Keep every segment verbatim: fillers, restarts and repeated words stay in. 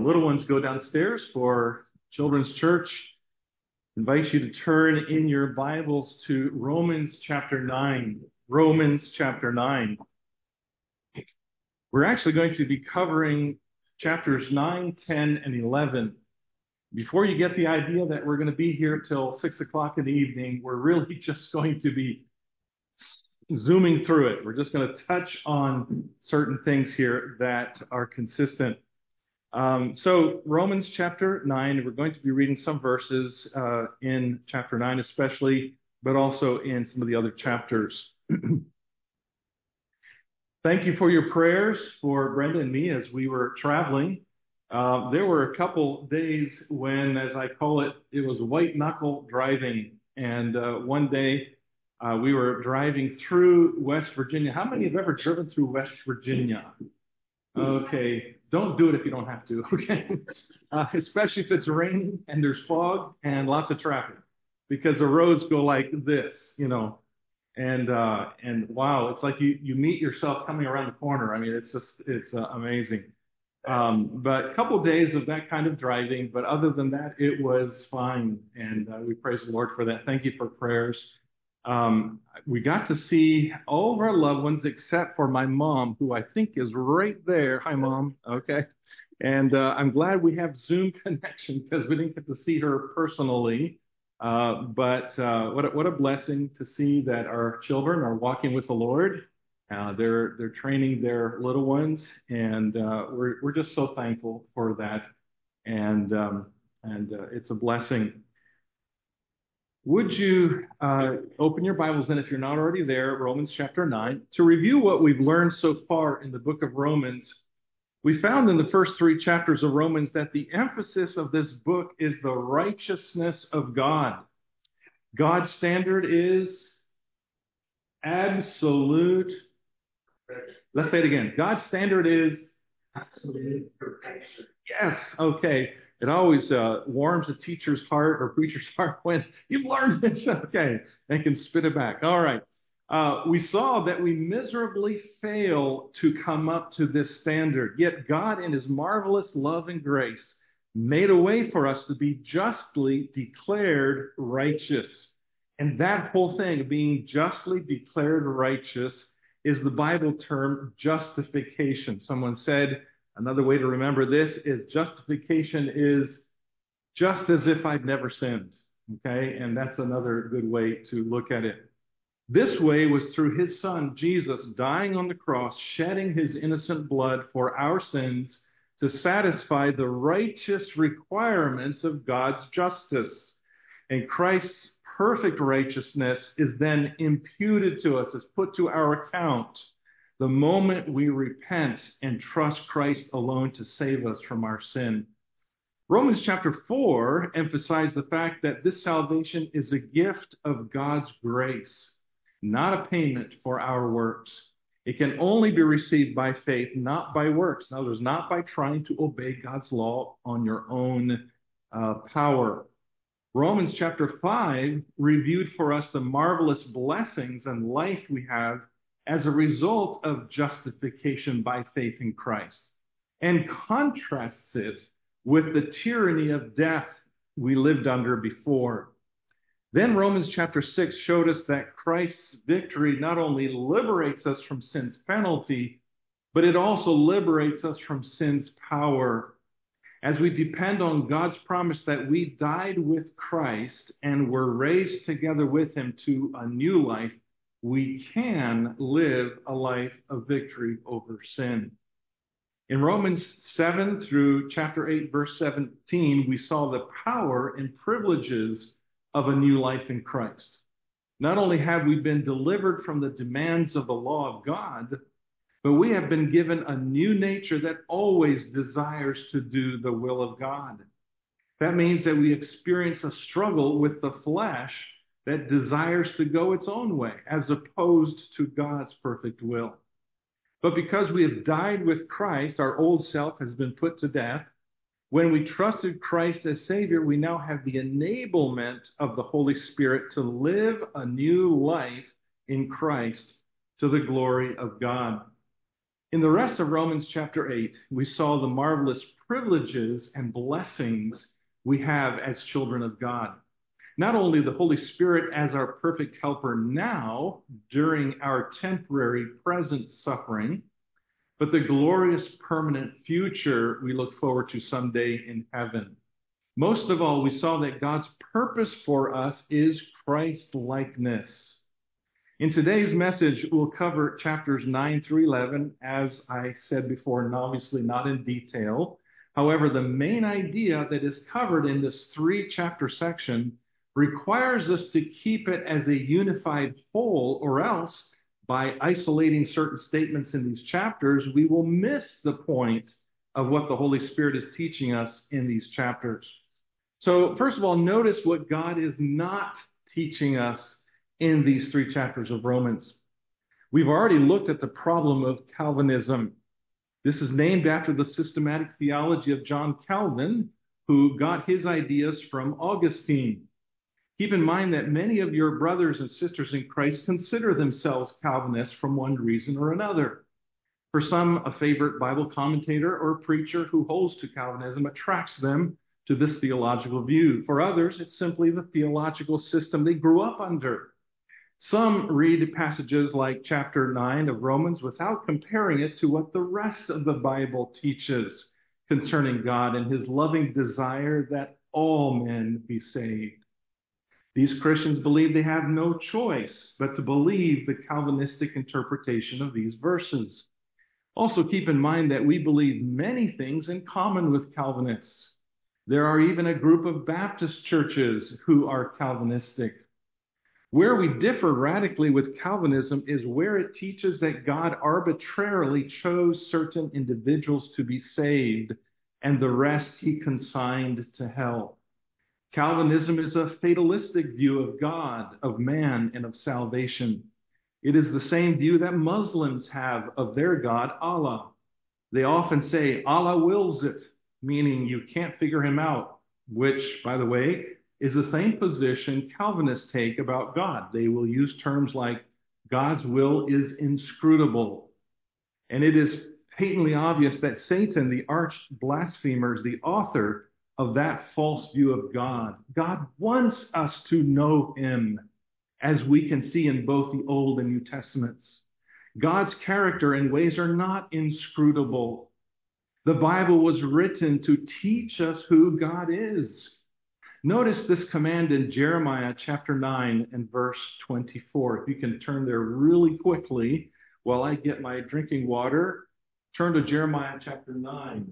little ones go downstairs for Children's Church, I invite you to turn in your Bibles to Romans chapter nine. Romans chapter nine. We're actually going to be covering chapters nine, ten, and eleven. Before you get the idea that we're going to be here till six o'clock in the evening, we're really just going to be zooming through it. We're just going to touch on certain things here that are consistent. Um, so Romans chapter nine, we're going to be reading some verses uh, in chapter nine especially, but also in some of the other chapters. Thank you for your prayers for Brenda and me as we were traveling. Uh, there were a couple days when, as I call it, it was white knuckle driving. And uh, one day uh, we were driving through West Virginia. How many have ever driven through West Virginia? Okay, don't do it if you don't have to, okay? Uh, especially if it's raining and there's fog and lots of traffic, because the roads go like this, you know. And uh, and wow, it's like you, you meet yourself coming around the corner. I mean, it's just, it's uh, amazing. Um, but a couple of days of that kind of driving, but other than that, it was fine. And uh, we praise the Lord for that. Thank you for prayers. Um, we got to see all of our loved ones except for my mom, who I think is right there. Hi, Mom. Okay. And uh, I'm glad we have Zoom connection because we didn't get to see her personally. Uh, but uh, what, a, what a blessing to see that our children are walking with the Lord. Uh, they're they're training their little ones, and uh, we're we're just so thankful for that. And um, and uh, it's a blessing. Would you uh, open your Bibles, and if you're not already there, Romans chapter nine, to review what we've learned so far in the book of Romans. We found in the first three chapters of Romans that the emphasis of this book is the righteousness of God. God's standard is absolute. Let's say it again. God's standard is absolute perfection. Yes, okay. It always uh, warms a teacher's heart or preacher's heart when you've learned this. Okay, and can spit it back. All right. Uh, we saw that we miserably fail to come up to this standard. Yet God, in his marvelous love and grace, made a way for us to be justly declared righteous. And that whole thing of being justly declared righteous is the Bible term justification. Someone said, another way to remember this is justification is just as if I'd never sinned. Okay, and that's another good way to look at it. This way was through his son, Jesus, dying on the cross, shedding his innocent blood for our sins to satisfy the righteous requirements of God's justice. And Christ's perfect righteousness is then imputed to us, is put to our account the moment we repent and trust Christ alone to save us from our sin. Romans chapter four emphasized the fact that this salvation is a gift of God's grace, not a payment for our works. It can only be received by faith, not by works. In other words, not by trying to obey God's law on your own uh, power. Romans chapter five reviewed for us the marvelous blessings and life we have as a result of justification by faith in Christ, and contrasts it with the tyranny of death we lived under before. Then Romans chapter six showed us that Christ's victory not only liberates us from sin's penalty, but it also liberates us from sin's power. As we depend on God's promise that we died with Christ and were raised together with him to a new life, we can live a life of victory over sin. In Romans seven through chapter eight, verse seventeen, we saw the power and privileges of a new life in Christ. Not only have we been delivered from the demands of the law of God, but we have been given a new nature that always desires to do the will of God. That means that we experience a struggle with the flesh that desires to go its own way, as opposed to God's perfect will. But because we have died with Christ, our old self has been put to death. When we trusted Christ as Savior, we now have the enablement of the Holy Spirit to live a new life in Christ to the glory of God. In the rest of Romans chapter eight, we saw the marvelous privileges and blessings we have as children of God. Not only the Holy Spirit as our perfect helper now during our temporary present suffering, but the glorious permanent future we look forward to someday in heaven. Most of all, we saw that God's purpose for us is Christ-likeness. In today's message, we'll cover chapters nine through eleven, as I said before, and obviously not in detail. However, the main idea that is covered in this three-chapter section requires us to keep it as a unified whole, or else, by isolating certain statements in these chapters, we will miss the point of what the Holy Spirit is teaching us in these chapters. So, first of all, notice what God is not teaching us in these three chapters of Romans. We've already looked at the problem of Calvinism. This is named after the systematic theology of John Calvin, who got his ideas from Augustine. Keep in mind that many of your brothers and sisters in Christ consider themselves Calvinists from one reason or another. For some, a favorite Bible commentator or preacher who holds to Calvinism attracts them to this theological view. For others, it's simply the theological system they grew up under. Some read passages like chapter nine of Romans without comparing it to what the rest of the Bible teaches concerning God and his loving desire that all men be saved. These Christians believe they have no choice but to believe the Calvinistic interpretation of these verses. Also keep in mind that we believe many things in common with Calvinists. There are even a group of Baptist churches who are Calvinistic. Where we differ radically with Calvinism is where it teaches that God arbitrarily chose certain individuals to be saved and the rest he consigned to hell. Calvinism is a fatalistic view of God, of man, and of salvation. It is the same view that Muslims have of their God, Allah. They often say, Allah wills it, meaning you can't figure him out, which, by the way, is the same position Calvinists take about God. They will use terms like, God's will is inscrutable. And it is patently obvious that Satan, the arch blasphemer, is the author of that false view of God. God wants us to know him, as we can see in both the Old and New Testaments. God's character and ways are not inscrutable. The Bible was written to teach us who God is. Notice this command in Jeremiah chapter nine and verse twenty-four. If you can turn there really quickly while I get my drinking water, turn to Jeremiah chapter nine.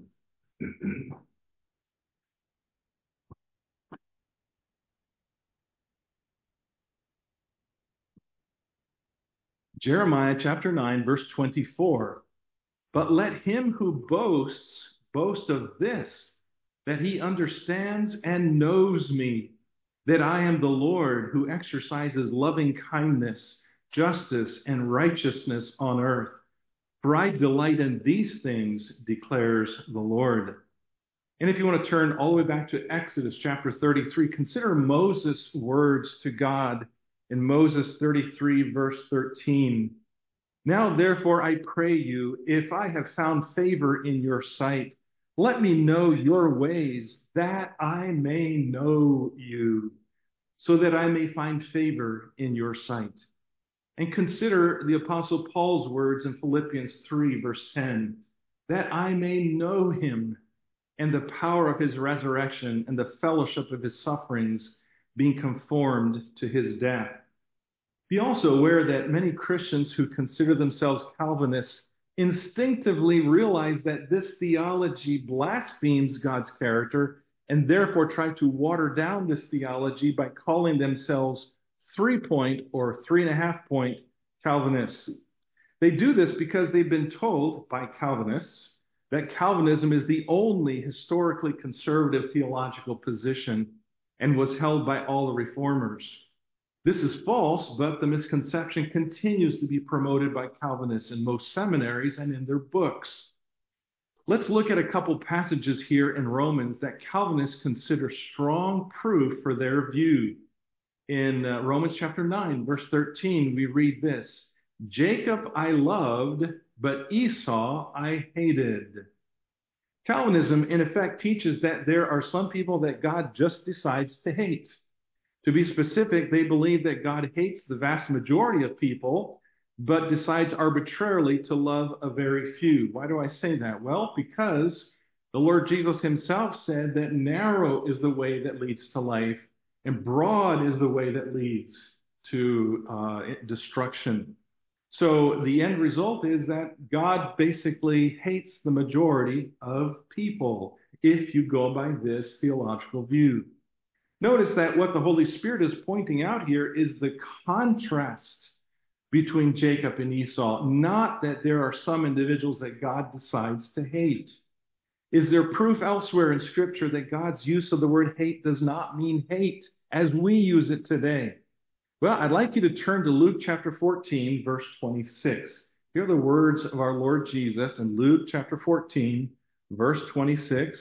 Jeremiah chapter nine, verse twenty-four. But let him who boasts boast of this, that he understands and knows me, that I am the Lord who exercises loving kindness, justice, and righteousness on earth. For I delight in these things, declares the Lord. And if you want to turn all the way back to Exodus chapter thirty-three, consider Moses' words to God in Moses thirty-three, verse thirteen. Now, therefore, I pray you, if I have found favor in your sight, let me know your ways, that I may know you, so that I may find favor in your sight. And consider the Apostle Paul's words in Philippians three, verse ten, that I may know him and the power of his resurrection and the fellowship of his sufferings, being conformed to his death. Be also aware that many Christians who consider themselves Calvinists instinctively realize that this theology blasphemes God's character and therefore try to water down this theology by calling themselves three-point or three-and-a-half-point Calvinists. They do this because they've been told by Calvinists that Calvinism is the only historically conservative theological position and was held by all the reformers. This is false, but the misconception continues to be promoted by Calvinists in most seminaries and in their books. Let's look at a couple passages here in Romans that Calvinists consider strong proof for their view. In uh, Romans chapter nine, verse thirteen, we read this, Jacob I loved, but Esau I hated. Calvinism, in effect, teaches that there are some people that God just decides to hate. To be specific, they believe that God hates the vast majority of people, but decides arbitrarily to love a very few. Why do I say that? Well, because the Lord Jesus himself said that narrow is the way that leads to life, and broad is the way that leads to uh, destruction. So the end result is that God basically hates the majority of people if you go by this theological view. Notice that what the Holy Spirit is pointing out here is the contrast between Jacob and Esau, not that there are some individuals that God decides to hate. Is there proof elsewhere in Scripture that God's use of the word hate does not mean hate as we use it today? Well, I'd like you to turn to Luke chapter fourteen, verse twenty-six. Hear the words of our Lord Jesus in Luke chapter fourteen, verse twenty-six.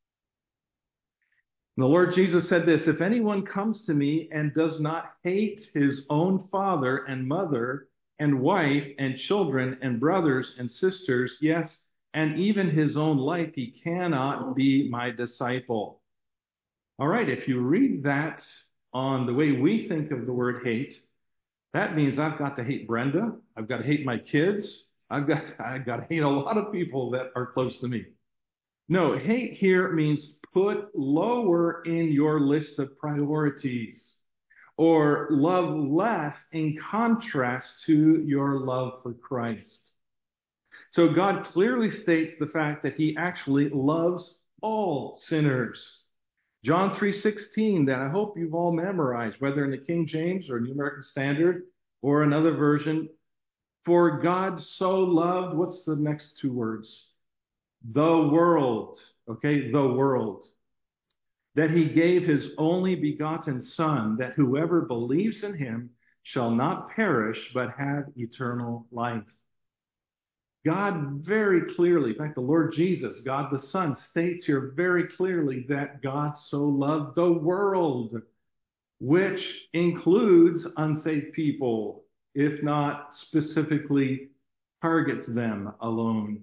The Lord Jesus said this, "If anyone comes to me and does not hate his own father and mother and wife and children and brothers and sisters, yes, and even his own life, he cannot be my disciple." All right, if you read that on the way we think of the word hate, that means I've got to hate Brenda, I've got to hate my kids, I've got, I've got to hate a lot of people that are close to me. No, hate here means put lower in your list of priorities, or love less in contrast to your love for Christ. So God clearly states the fact that he actually loves all sinners. John three sixteen, that I hope you've all memorized, whether in the King James or New American Standard or another version. For God so loved, what's the next two words? The world, okay, the world, that he gave his only begotten Son, that whoever believes in him shall not perish, but have eternal life. God very clearly, in fact, the Lord Jesus, God the Son, states here very clearly that God so loved the world, which includes unsaved people, if not specifically targets them alone.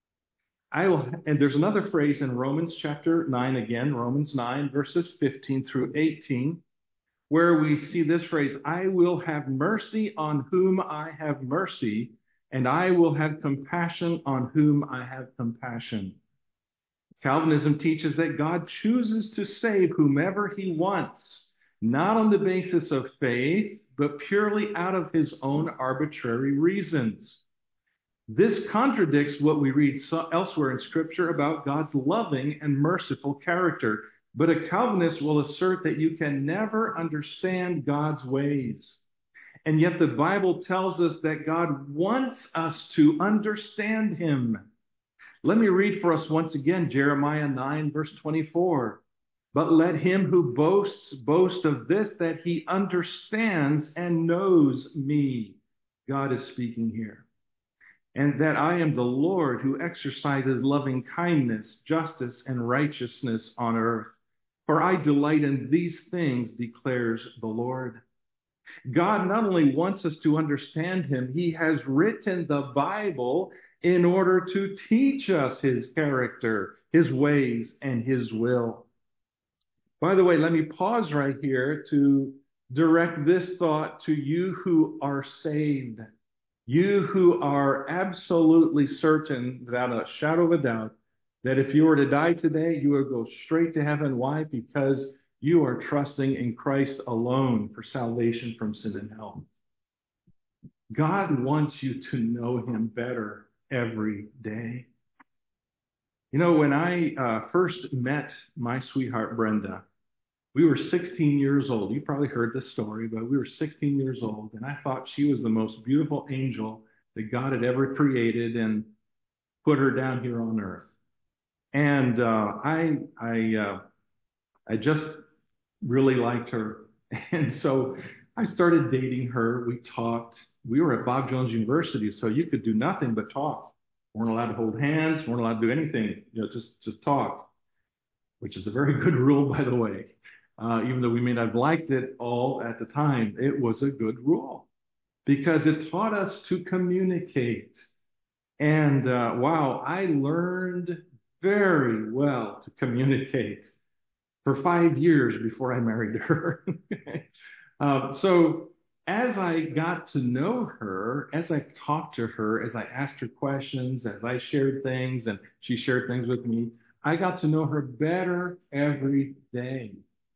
I will, and there's another phrase in Romans chapter nine again, Romans nine, verses fifteen through eighteen, where we see this phrase, "I will have mercy on whom I have mercy, and I will have compassion on whom I have compassion." Calvinism teaches that God chooses to save whomever he wants, not on the basis of faith, but purely out of his own arbitrary reasons. This contradicts what we read elsewhere in Scripture about God's loving and merciful character. But a Calvinist will assert that you can never understand God's ways. And yet the Bible tells us that God wants us to understand him. Let me read for us once again Jeremiah nine, verse twenty-four. "But let him who boasts boast of this, that he understands and knows me." God is speaking here. "And that I am the Lord who exercises loving kindness, justice, and righteousness on earth. For I delight in these things, declares the Lord." God not only wants us to understand him, he has written the Bible in order to teach us his character, his ways, and his will. By the way, let me pause right here to direct this thought to you who are saved. You who are absolutely certain, without a shadow of a doubt, that if you were to die today, you would go straight to heaven. Why? Because you are trusting in Christ alone for salvation from sin and hell. God wants you to know him better every day. You know, when I uh, first met my sweetheart, Brenda, we were sixteen years old. You probably heard this story, but we were sixteen years old, and I thought she was the most beautiful angel that God had ever created and put her down here on earth. And uh, I, I, uh, I just really liked her. And so I started dating her. We talked. We were at Bob Jones University, so you could do nothing but talk. Weren't allowed to hold hands, weren't allowed to do anything, you know, just, just talk, which is a very good rule, by the way. Uh, even though we may not have liked it all at the time, it was a good rule because it taught us to communicate. And uh, wow, I learned very well to communicate for five years before I married her. uh, so as I got to know her, as I talked to her, as I asked her questions, as I shared things and she shared things with me, I got to know her better every day.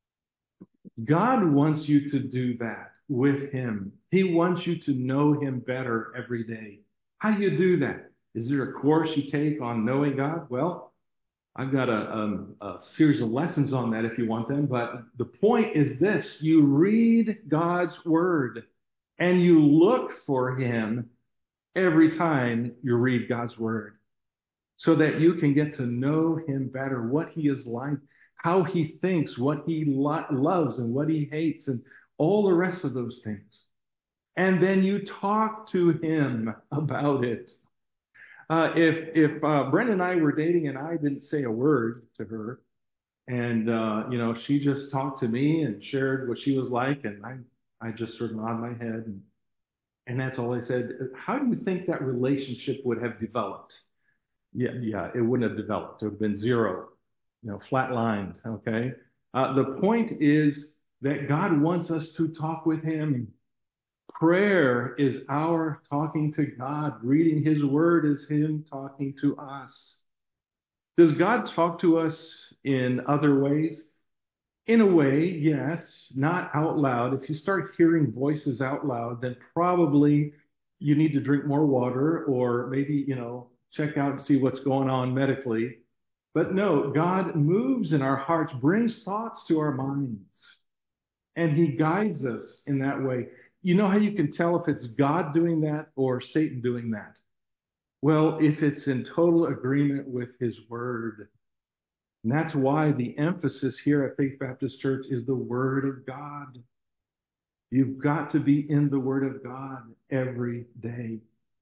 God wants you to do that with him. He wants you to know him better every day. How do you do that? Is there a course you take on knowing God? Well, I've got a, um, a series of lessons on that if you want them. But the point is this: you read God's word and you look for him every time you read God's word so that you can get to know him better, what he is like, how he thinks, what he lo- loves and what he hates, and all the rest of those things. And then you talk to him about it. Uh, if if uh, Brenda and I were dating and I didn't say a word to her, and uh, you know she just talked to me and shared what she was like, and I I just sort of nod my head, and and that's all I said. How do you think that relationship would have developed? Yeah, yeah, it wouldn't have developed. It would have been zero, you know, flatlined. Okay. Uh, the point is that God wants us to talk with him. Prayer is our talking to God. Reading his word is him talking to us. Does God talk to us in other ways? In a way, yes, not out loud. If you start hearing voices out loud, then probably you need to drink more water or maybe, you know, check out and see what's going on medically. But no, God moves in our hearts, brings thoughts to our minds, and he guides us in that way. You know how you can tell if it's God doing that or Satan doing that? Well, if it's in total agreement with his word. And that's why the emphasis here at Faith Baptist Church is the Word of God. You've got to be in the Word of God every day.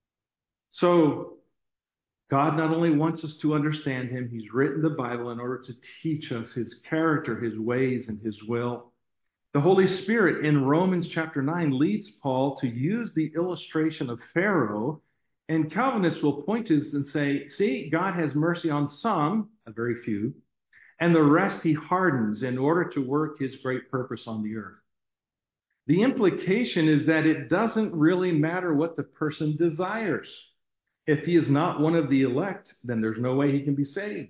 So, God not only wants us to understand him, he's written the Bible in order to teach us his character, his ways, and his will. The Holy Spirit in Romans chapter nine leads Paul to use the illustration of Pharaoh, and Calvinists will point to this and say, see, God has mercy on some, a very few, and the rest he hardens in order to work his great purpose on the earth. The implication is that it doesn't really matter what the person desires. If he is not one of the elect, then there's no way he can be saved.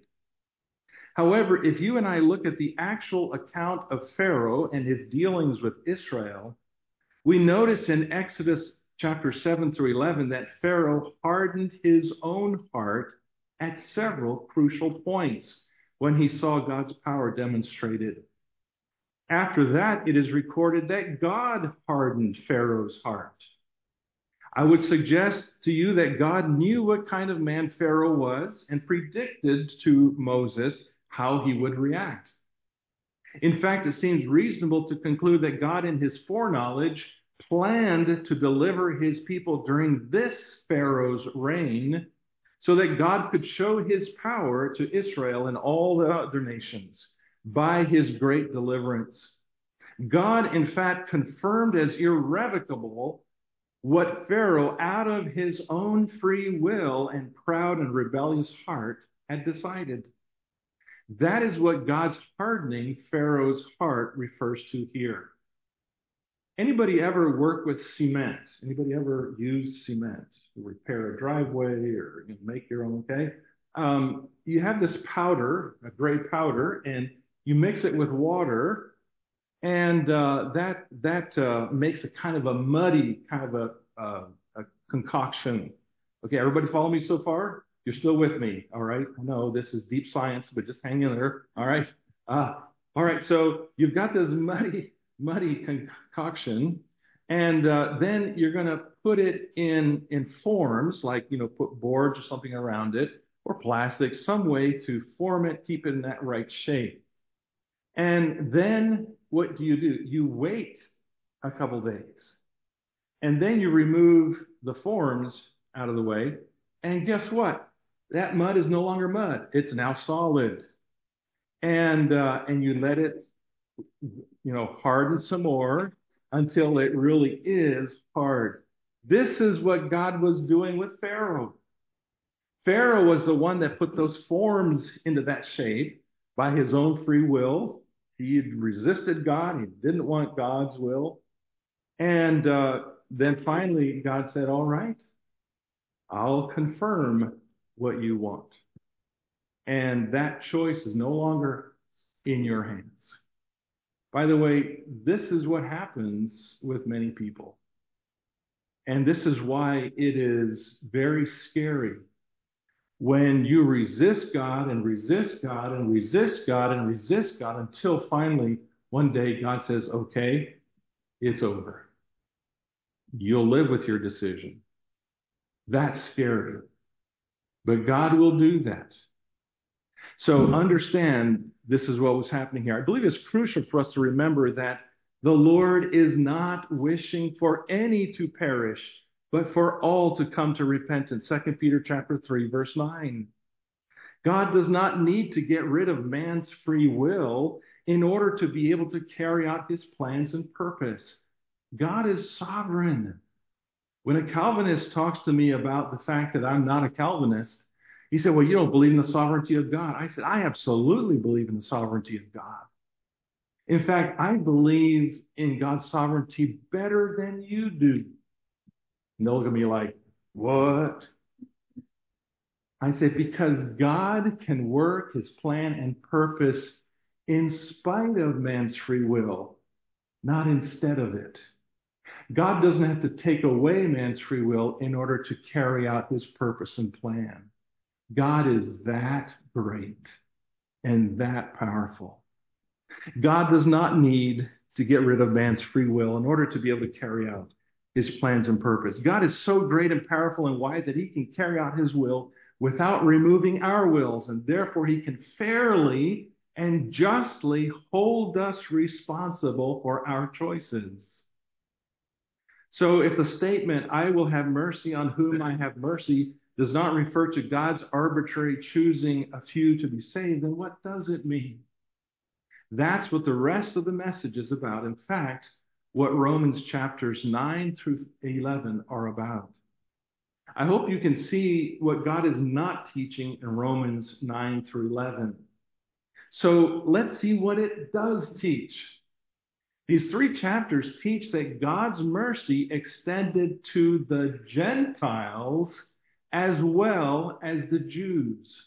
However, if you and I look at the actual account of Pharaoh and his dealings with Israel, we notice in Exodus chapter seven through eleven that Pharaoh hardened his own heart at several crucial points when he saw God's power demonstrated. After that, it is recorded that God hardened Pharaoh's heart. I would suggest to you that God knew what kind of man Pharaoh was and predicted to Moses how he would react. In fact, it seems reasonable to conclude that God, in his foreknowledge, planned to deliver his people during this Pharaoh's reign so that God could show his power to Israel and all the other nations by his great deliverance. God, in fact, confirmed as irrevocable what Pharaoh, out of his own free will and proud and rebellious heart, had decided. That is what God's hardening Pharaoh's heart refers to here. Anybody ever work with cement? Anybody ever use cement to repair a driveway or you know, make your own, okay? Um, you have this powder, a gray powder, and you mix it with water, and uh, that that uh, makes a kind of a muddy kind of a, uh, a concoction. Okay, everybody follow me so far? You're still with me, all right? I know this is deep science, but just hang in there, all right? Uh, all right, so you've got this muddy, muddy concoction, and uh, then you're going to put it in in forms, like you know, put boards or something around it, or plastic, some way to form it, keep it in that right shape. And then what do you do? You wait a couple days, and then you remove the forms out of the way, and guess what? That mud is no longer mud; it's now solid. And uh, and you let it, you know, harden some more until it really is hard. This is what God was doing with Pharaoh. Pharaoh was the one that put those forms into that shape by his own free will. He had resisted God. He didn't want God's will. And uh, then finally, God said, all right, I'll confirm what you want. And that choice is no longer in your hands. By the way, this is what happens with many people. And this is why it is very scary when you resist God and resist God and resist God and resist God until finally one day God says, okay, it's over. You'll live with your decision. That's scary. But God will do that. So understand this is what was happening here. I believe it's crucial for us to remember that the Lord is not wishing for any to perish, but for all to come to repentance. Second Peter chapter three, verse nine. God does not need to get rid of man's free will in order to be able to carry out his plans and purpose. God is sovereign. When a Calvinist talks to me about the fact that I'm not a Calvinist, he said, well, you don't believe in the sovereignty of God. I said, I absolutely believe in the sovereignty of God. In fact, I believe in God's sovereignty better than you do. And they'll look at me like, what? I said, because God can work his plan and purpose in spite of man's free will, not instead of it. God doesn't have to take away man's free will in order to carry out his purpose and plan. God is that great and that powerful. God does not need to get rid of man's free will in order to be able to carry out his plans and purpose. God is so great and powerful and wise that he can carry out his will without removing our wills, and therefore he can fairly and justly hold us responsible for our choices. So if the statement, I will have mercy on whom I have mercy, does not refer to God's arbitrary choosing a few to be saved, then what does it mean? That's what the rest of the message is about. In fact, what Romans chapters nine through eleven are about. I hope you can see what God is not teaching in Romans nine through eleven. So let's see what it does teach. These three chapters teach that God's mercy extended to the Gentiles as well as the Jews.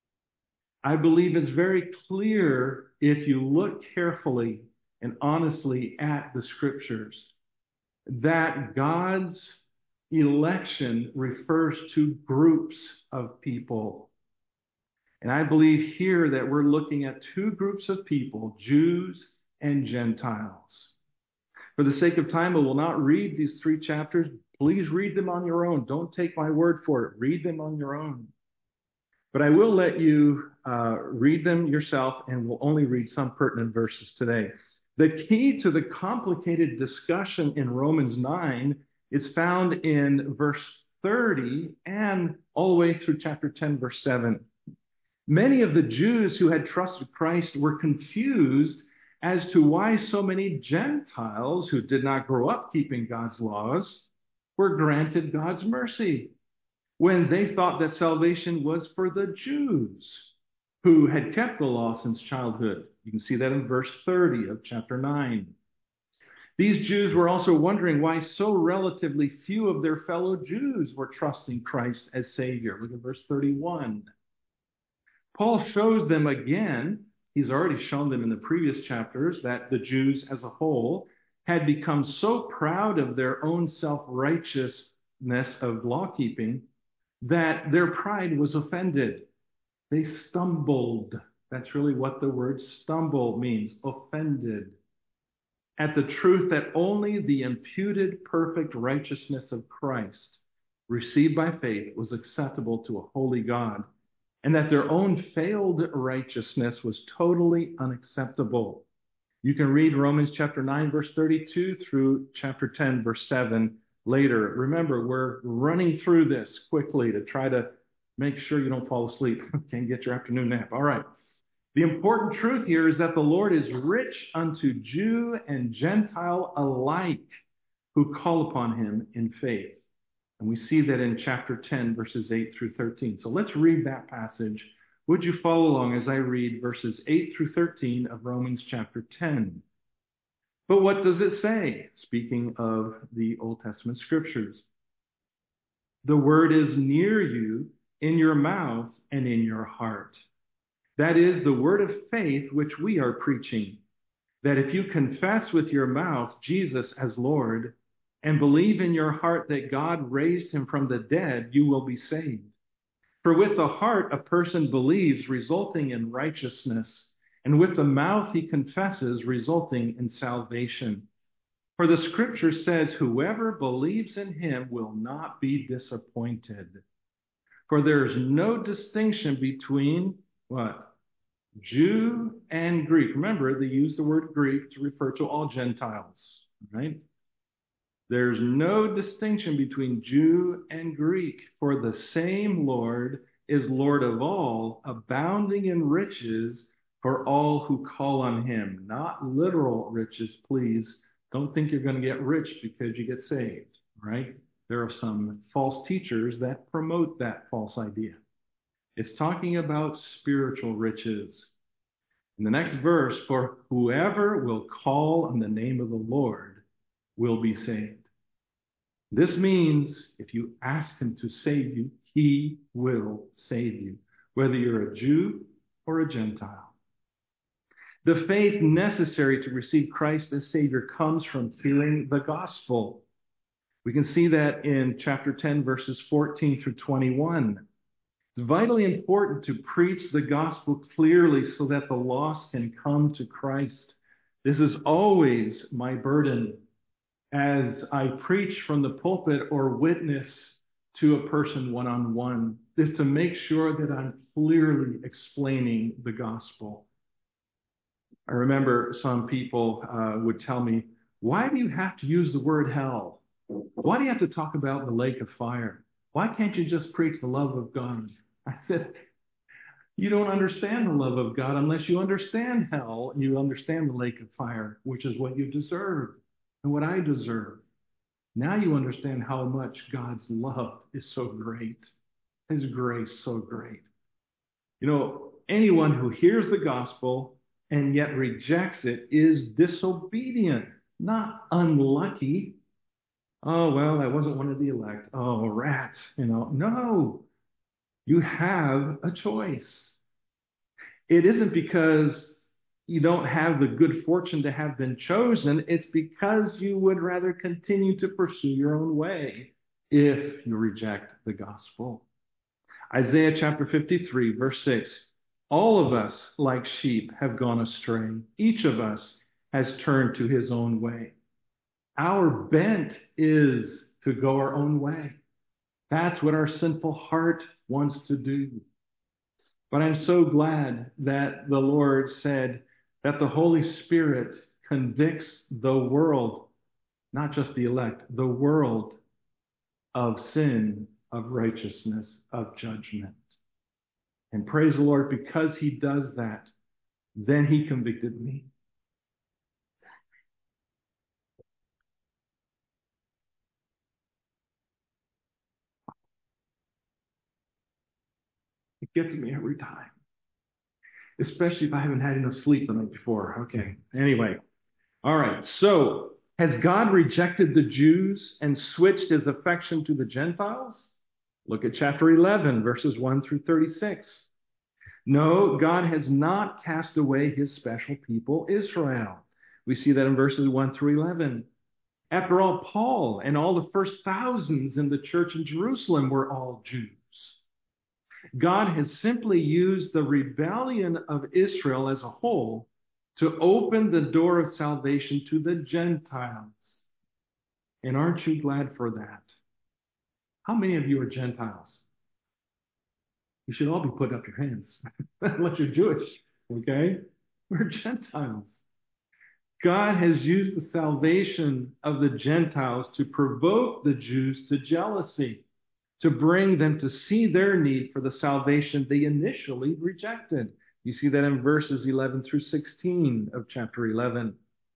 I believe it's very clear if you look carefully and honestly at the scriptures that God's election refers to groups of people. And I believe here that we're looking at two groups of people, Jews and Gentiles. For the sake of time, I will not read these three chapters. Please read them on your own. Don't take my word for it. Read them on your own. But I will let you uh, read them yourself, and we'll only read some pertinent verses today. The key to the complicated discussion in Romans nine is found in verse thirty and all the way through chapter ten, verse seven. Many of the Jews who had trusted Christ were confused as to why so many Gentiles who did not grow up keeping God's laws were granted God's mercy, when they thought that salvation was for the Jews who had kept the law since childhood. You can see that in verse thirty of chapter nine. These Jews were also wondering why so relatively few of their fellow Jews were trusting Christ as Savior. Look at verse thirty-one. Paul shows them again, he's already shown them in the previous chapters, that the Jews as a whole had become so proud of their own self-righteousness of law-keeping that their pride was offended. They stumbled. That's really what the word stumble means, offended, at the truth that only the imputed perfect righteousness of Christ, received by faith, was acceptable to a holy God, and that their own failed righteousness was totally unacceptable. You can read Romans chapter nine, verse thirty-two through chapter ten, verse seven later. Remember, we're running through this quickly to try to make sure you don't fall asleep. Can't get your afternoon nap. All right. The important truth here is that the Lord is rich unto Jew and Gentile alike who call upon him in faith. And we see that in chapter ten, verses eight through thirteen. So let's read that passage. Would you follow along as I read verses eight through thirteen of Romans chapter ten? But what does it say? Speaking of the Old Testament scriptures. The word is near you, in your mouth and in your heart. That is the word of faith which we are preaching, that if you confess with your mouth Jesus as Lord, and believe in your heart that God raised him from the dead, you will be saved. For with the heart a person believes, resulting in righteousness, and with the mouth he confesses, resulting in salvation. For the scripture says, whoever believes in him will not be disappointed. For there is no distinction between what? Jew and Greek. Remember, they use the word Greek to refer to all Gentiles, right? There's no distinction between Jew and Greek, for the same Lord is Lord of all, abounding in riches for all who call on him. Not literal riches, please. Don't think you're going to get rich because you get saved, right? There are some false teachers that promote that false idea. It's talking about spiritual riches. In the next verse, for whoever will call on the name of the Lord will be saved. This means if you ask him to save you, he will save you, whether you're a Jew or a Gentile. The faith necessary to receive Christ as Savior comes from hearing the gospel. We can see that in chapter ten, verses fourteen through twenty-one. It's vitally important to preach the gospel clearly so that the lost can come to Christ. This is always my burden as I preach from the pulpit or witness to a person one-on-one, is to make sure that I'm clearly explaining the gospel. I remember some people uh, would tell me, why do you have to use the word hell? Why do you have to talk about the lake of fire? Why can't you just preach the love of God? I said, you don't understand the love of God unless you understand hell and you understand the lake of fire, which is what you deserve and what I deserve. Now you understand how much God's love is so great, his grace so great. You know, anyone who hears the gospel and yet rejects it is disobedient, not unlucky. Oh, well, I wasn't one of the elect. Oh, rats, you know. No, you have a choice. It isn't because you don't have the good fortune to have been chosen. It's because you would rather continue to pursue your own way if you reject the gospel. Isaiah chapter fifty-three, verse six. All of us, like sheep, have gone astray. Each of us has turned to his own way. Our bent is to go our own way. That's what our sinful heart wants to do. But I'm so glad that the Lord said that the Holy Spirit convicts the world, not just the elect, the world of sin, of righteousness, of judgment. And praise the Lord, because he does that, then he convicted me. It gets me every time, especially if I haven't had enough sleep the night before. Okay, anyway. All right, so has God rejected the Jews and switched his affection to the Gentiles? Look at chapter eleven, verses one through thirty-six. No, God has not cast away his special people, Israel. We see that in verses one through eleven. After all, Paul and all the first thousands in the church in Jerusalem were all Jews. God has simply used the rebellion of Israel as a whole to open the door of salvation to the Gentiles. And aren't you glad for that? How many of you are Gentiles? You should all be putting up your hands, unless you're Jewish, okay? We're Gentiles. God has used the salvation of the Gentiles to provoke the Jews to jealousy, to bring them to see their need for the salvation they initially rejected. You see that in verses eleven through sixteen of chapter eleven.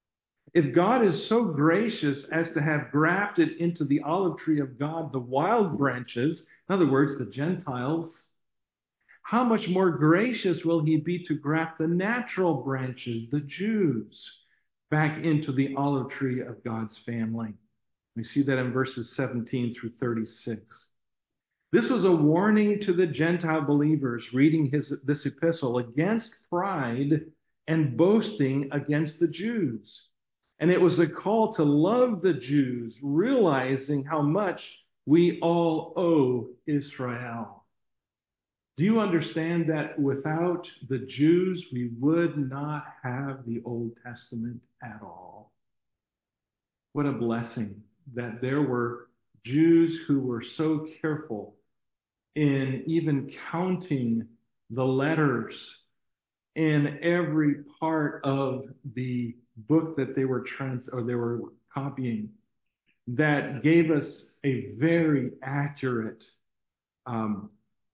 If God is so gracious as to have grafted into the olive tree of God the wild branches, in other words, the Gentiles, how much more gracious will he be to graft the natural branches, the Jews, back into the olive tree of God's family? We see that in verses seventeen through thirty-six. This was a warning to the Gentile believers reading his, this epistle against pride and boasting against the Jews. And it was a call to love the Jews, realizing how much we all owe Israel. Do you understand that without the Jews, we would not have the Old Testament at all? What a blessing that there were Jews who were so careful in even counting the letters in every part of the book that they were trans or they were copying, that gave us a very accurate, um,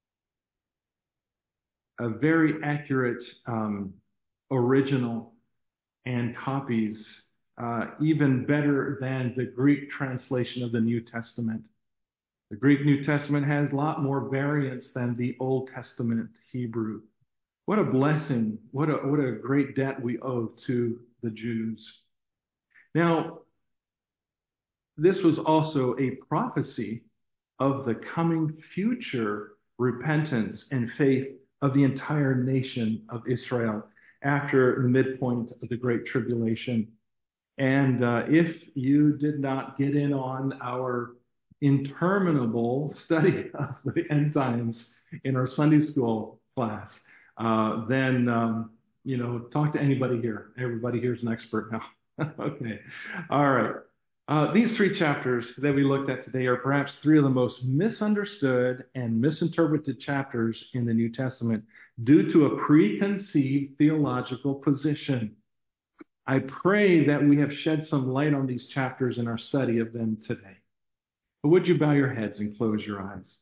a very accurate um, original and copies, uh, even better than the Greek translation of the New Testament. The Greek New Testament has a lot more variants than the Old Testament Hebrew. What a blessing. What a, what a great debt we owe to the Jews. Now, this was also a prophecy of the coming future repentance and faith of the entire nation of Israel after the midpoint of the Great Tribulation. And uh, if you did not get in on our interminable study of the end times in our Sunday school class, uh, then, um, you know, talk to anybody here. Everybody here is an expert now. Okay. All right. Uh, these three chapters that we looked at today are perhaps three of the most misunderstood and misinterpreted chapters in the New Testament due to a preconceived theological position. I pray that we have shed some light on these chapters in our study of them today. But would you bow your heads and close your eyes?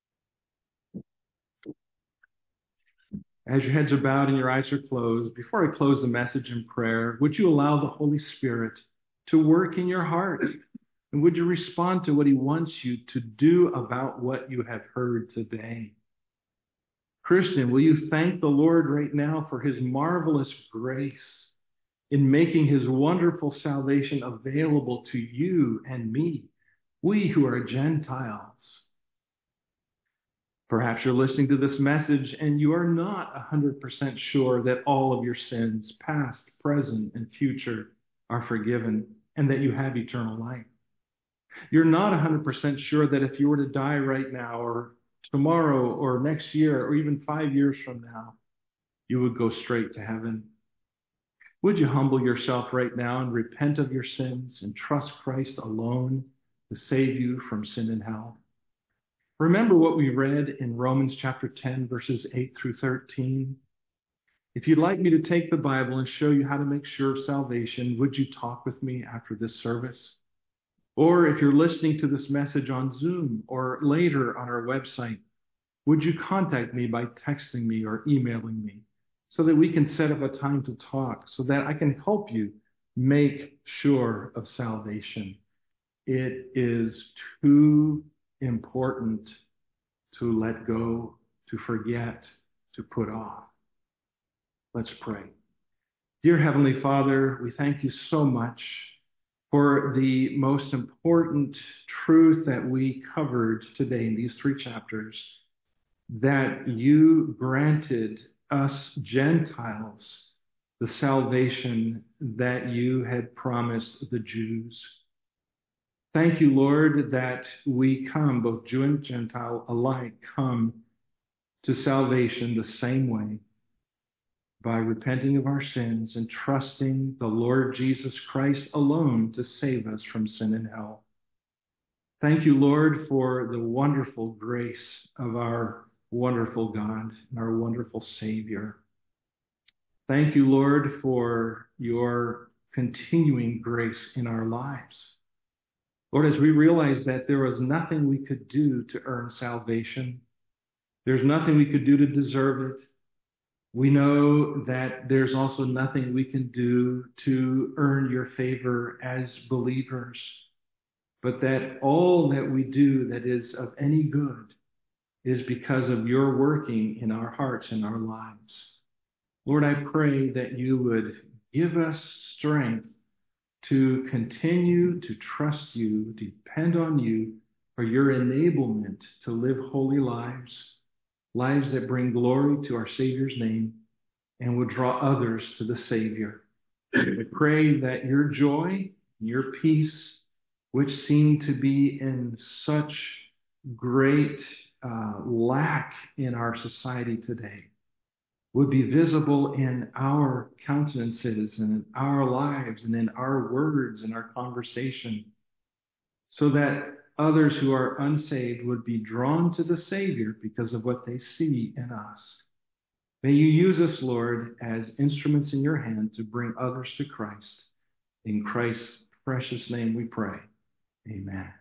As your heads are bowed and your eyes are closed, before I close the message in prayer, would you allow the Holy Spirit to work in your heart? And would you respond to what he wants you to do about what you have heard today? Christian, will you thank the Lord right now for his marvelous grace in making his wonderful salvation available to you and me, we who are Gentiles? Perhaps you're listening to this message and you are not one hundred percent sure that all of your sins, past, present, and future, are forgiven and that you have eternal life. You're not one hundred percent sure that if you were to die right now or tomorrow or next year or even five years from now, you would go straight to heaven. Would you humble yourself right now and repent of your sins and trust Christ alone to save you from sin and hell? Remember what we read in Romans chapter ten, verses eight through thirteen. If you'd like me to take the Bible and show you how to make sure of salvation, would you talk with me after this service? Or if you're listening to this message on Zoom or later on our website, would you contact me by texting me or emailing me so that we can set up a time to talk so that I can help you make sure of salvation? It is too important to let go, to forget, to put off. Let's pray. Dear Heavenly Father, we thank you so much for the most important truth that we covered today in these three chapters, that you granted us Gentiles the salvation that you had promised the Jews. Thank you, Lord, that we come, both Jew and Gentile alike, come to salvation the same way, by repenting of our sins and trusting the Lord Jesus Christ alone to save us from sin and hell. Thank you, Lord, for the wonderful grace of our wonderful God and our wonderful Savior. Thank you, Lord, for your continuing grace in our lives. Lord, as we realize that there was nothing we could do to earn salvation, there's nothing we could do to deserve it, We know that there's also nothing we can do to earn your favor as believers, but that all that we do that is of any good is because of your working in our hearts and our lives. Lord, I pray that you would give us strength to continue to trust you, depend on you for your enablement to live holy lives, lives that bring glory to our Savior's name and will draw others to the Savior. I pray that your joy, your peace, which seem to be in such great uh, lack in our society today, would be visible in our countenances and in our lives and in our words and our conversation, so that others who are unsaved would be drawn to the Savior because of what they see in us. May you use us, Lord, as instruments in your hand to bring others to Christ. In Christ's precious name we pray. Amen.